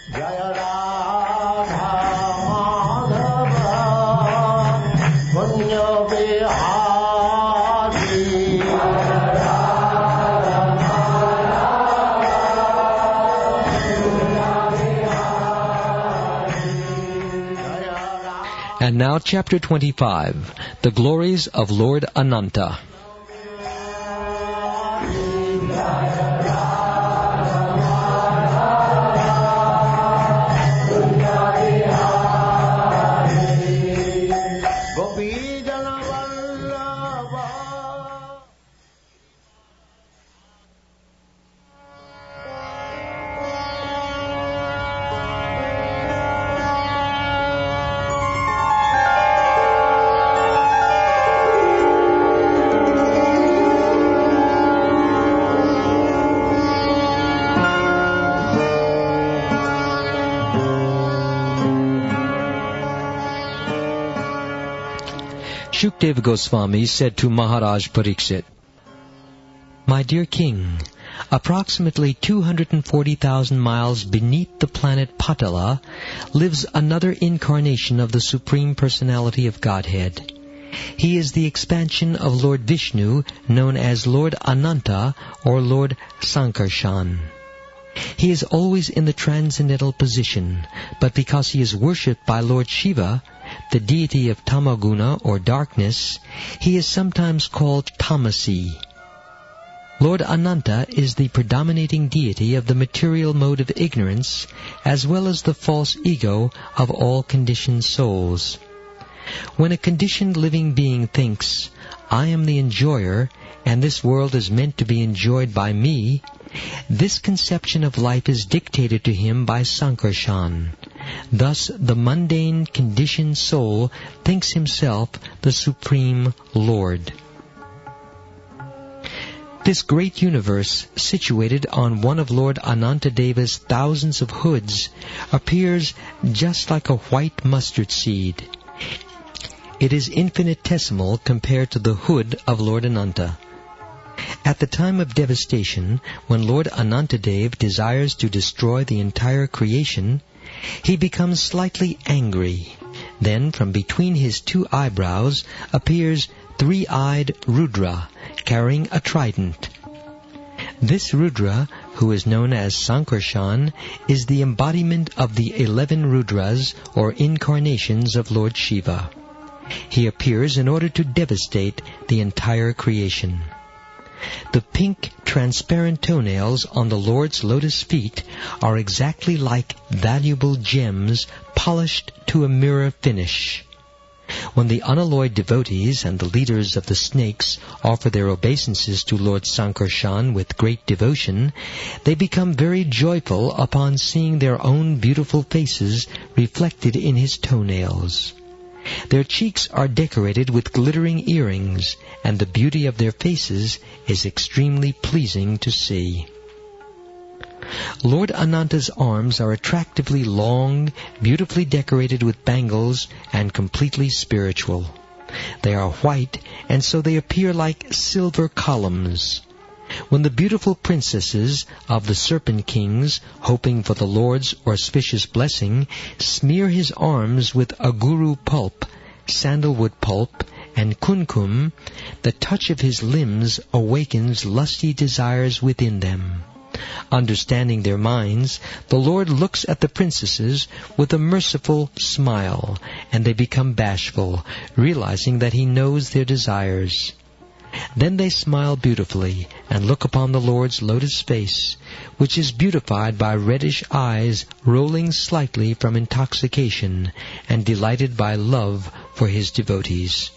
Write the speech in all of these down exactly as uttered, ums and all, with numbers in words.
Jaya Radha Madhava Punya Vihari. And now chapter twenty-five, the glories of Lord Ananta. Shukdev Goswami said to Maharaj Pariksit, "My dear king, approximately two hundred forty thousand miles beneath the planet Patala lives another incarnation of the Supreme Personality of Godhead. He is the expansion of Lord Vishnu, known as Lord Ananta or Lord Sankarshan. He is always in the transcendental position, but because he is worshipped by Lord Shiva, the deity of Tamaguna or darkness, he is sometimes called Tamasi. Lord Ananta is the predominating deity of the material mode of ignorance, as well as the false ego of all conditioned souls. When a conditioned living being thinks, 'I am the enjoyer, and this world is meant to be enjoyed by me,' this conception of life is dictated to him by Sankarshan. Thus the mundane conditioned soul thinks himself the Supreme Lord. This great universe, situated on one of Lord Anantadeva's thousands of hoods, appears just like a white mustard seed. It is infinitesimal compared to the hood of Lord Ananta. At the time of devastation, when Lord Anantadev desires to destroy the entire creation, he becomes slightly angry. Then from between his two eyebrows appears three-eyed Rudra, carrying a trident. This Rudra, who is known as Sankarshan, is the embodiment of the eleven Rudras or incarnations of Lord Shiva. He appears in order to devastate the entire creation. The pink, transparent toenails on the Lord's lotus feet are exactly like valuable gems polished to a mirror finish. When the unalloyed devotees and the leaders of the snakes offer their obeisances to Lord Sankarshan with great devotion, they become very joyful upon seeing their own beautiful faces reflected in his toenails. Their cheeks are decorated with glittering earrings, and the beauty of their faces is extremely pleasing to see. Lord Ananta's arms are attractively long, beautifully decorated with bangles, and completely spiritual. They are white, and so they appear like silver columns. When the beautiful princesses of the serpent kings, hoping for the Lord's auspicious blessing, smear his arms with aguru pulp, sandalwood pulp, and kunkum, the touch of his limbs awakens lusty desires within them. Understanding their minds, the Lord looks at the princesses with a merciful smile, and they become bashful, realizing that he knows their desires. Then they smile beautifully and look upon the Lord's lotus face, which is beautified by reddish eyes rolling slightly from intoxication and delighted by love for his devotees.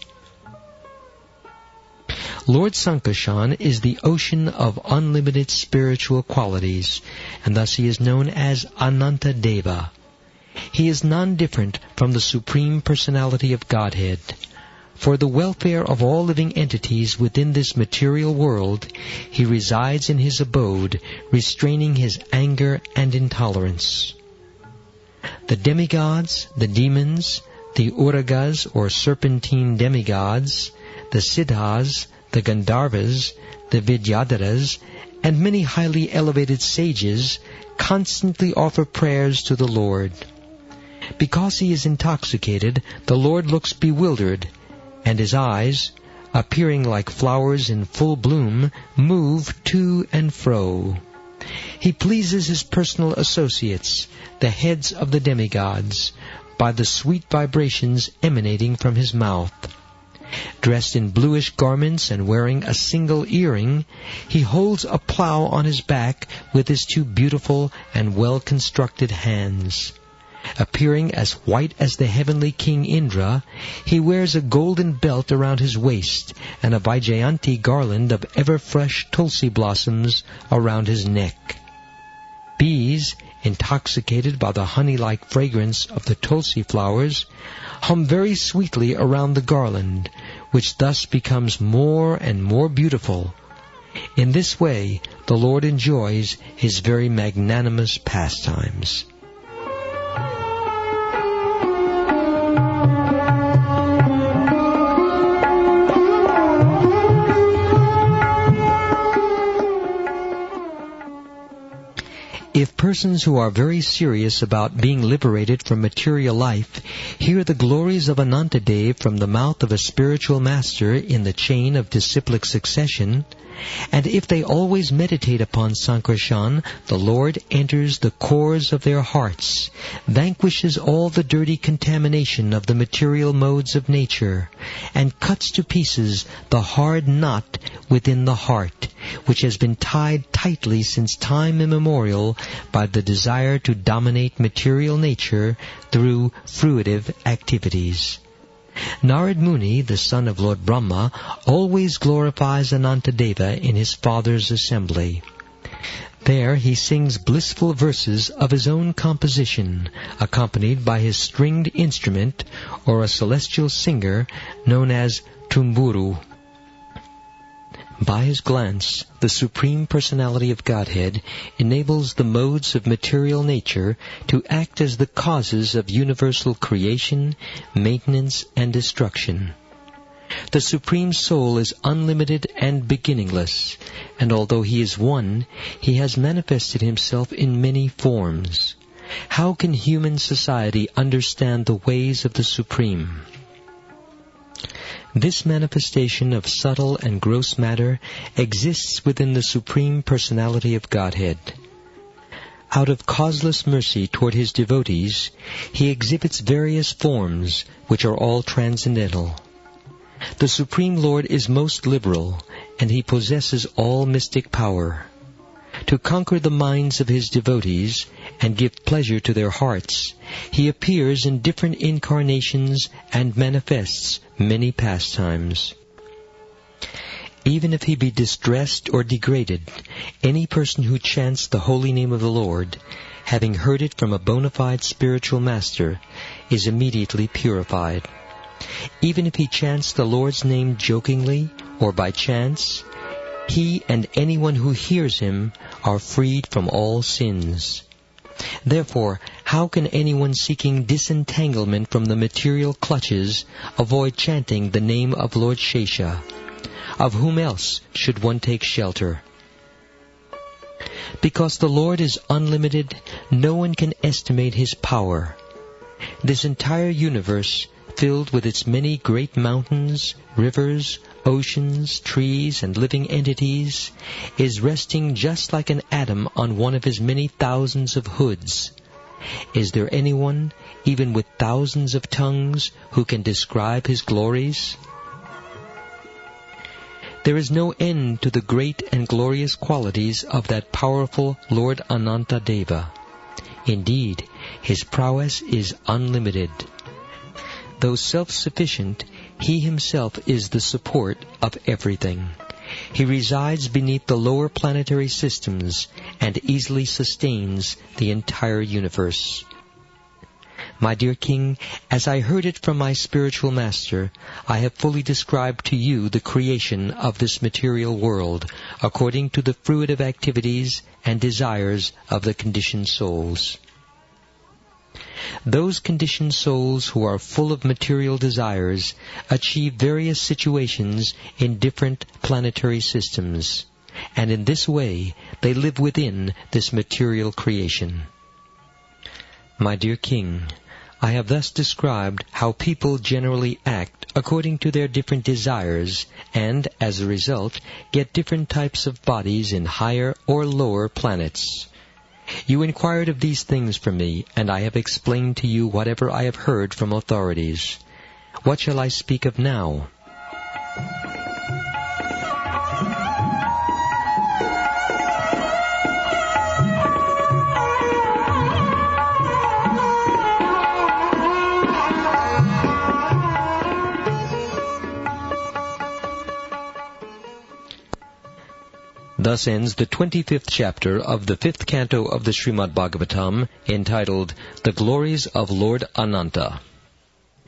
Lord Sankarshan is the ocean of unlimited spiritual qualities, and thus he is known as Ananta Deva. He is non-different from the Supreme Personality of Godhead. For the welfare of all living entities within this material world, he resides in his abode, restraining his anger and intolerance. The demigods, the demons, the Uragas or serpentine demigods, the Siddhas, the Gandharvas, the Vidyadharas, and many highly elevated sages constantly offer prayers to the Lord. Because he is intoxicated, the Lord looks bewildered, and his eyes, appearing like flowers in full bloom, move to and fro. He pleases his personal associates, the heads of the demigods, by the sweet vibrations emanating from his mouth. Dressed in bluish garments and wearing a single earring, he holds a plough on his back with his two beautiful and well-constructed hands. Appearing as white as the heavenly King Indra, he wears a golden belt around his waist and a Vaijayanti garland of ever-fresh tulsi blossoms around his neck. Bees, intoxicated by the honey-like fragrance of the tulsi flowers, hum very sweetly around the garland, which thus becomes more and more beautiful. In this way, the Lord enjoys his very magnanimous pastimes. If persons who are very serious about being liberated from material life hear the glories of Anantadev from the mouth of a spiritual master in the chain of disciplic succession, and if they always meditate upon Sankarshan, the Lord enters the cores of their hearts, vanquishes all the dirty contamination of the material modes of nature, and cuts to pieces the hard knot within the heart, which has been tied tightly since time immemorial by the desire to dominate material nature through fruitive activities. Narad Muni, the son of Lord Brahma, always glorifies Anantadeva in his father's assembly. There he sings blissful verses of his own composition, accompanied by his stringed instrument, or a celestial singer known as Tumburu. By his glance, the Supreme Personality of Godhead enables the modes of material nature to act as the causes of universal creation, maintenance, and destruction. The Supreme Soul is unlimited and beginningless, and although he is one, he has manifested himself in many forms. How can human society understand the ways of the Supreme? This manifestation of subtle and gross matter exists within the Supreme Personality of Godhead. Out of causeless mercy toward his devotees, he exhibits various forms which are all transcendental. The Supreme Lord is most liberal, and he possesses all mystic power. To conquer the minds of his devotees and give pleasure to their hearts, he appears in different incarnations and manifests many pastimes. Even if he be distressed or degraded, any person who chants the holy name of the Lord, having heard it from a bona fide spiritual master, is immediately purified. Even if he chants the Lord's name jokingly or by chance, he and anyone who hears him are freed from all sins. Therefore, how can anyone seeking disentanglement from the material clutches avoid chanting the name of Lord Shesha? Of whom else should one take shelter? Because the Lord is unlimited, no one can estimate his power. This entire universe, filled with its many great mountains, rivers, oceans, trees, and living entities, is resting just like an atom on one of his many thousands of hoods. Is there anyone, even with thousands of tongues, who can describe his glories? There is no end to the great and glorious qualities of that powerful Lord Anantadeva. Indeed, his prowess is unlimited. Though self-sufficient, he himself is the support of everything. He resides beneath the lower planetary systems and easily sustains the entire universe. My dear King, as I heard it from my spiritual master, I have fully described to you the creation of this material world according to the fruitive activities and desires of the conditioned souls. Those conditioned souls who are full of material desires achieve various situations in different planetary systems. and in this way they live within this material creation. My dear King, I have thus described how people generally act according to their different desires, and, as a result, get different types of bodies in higher or lower planets. You inquired of these things from me, and I have explained to you whatever I have heard from authorities. What shall I speak of now? Thus ends the twenty-fifth chapter of the fifth canto of the Srimad Bhagavatam, entitled The Glories of Lord Ananta.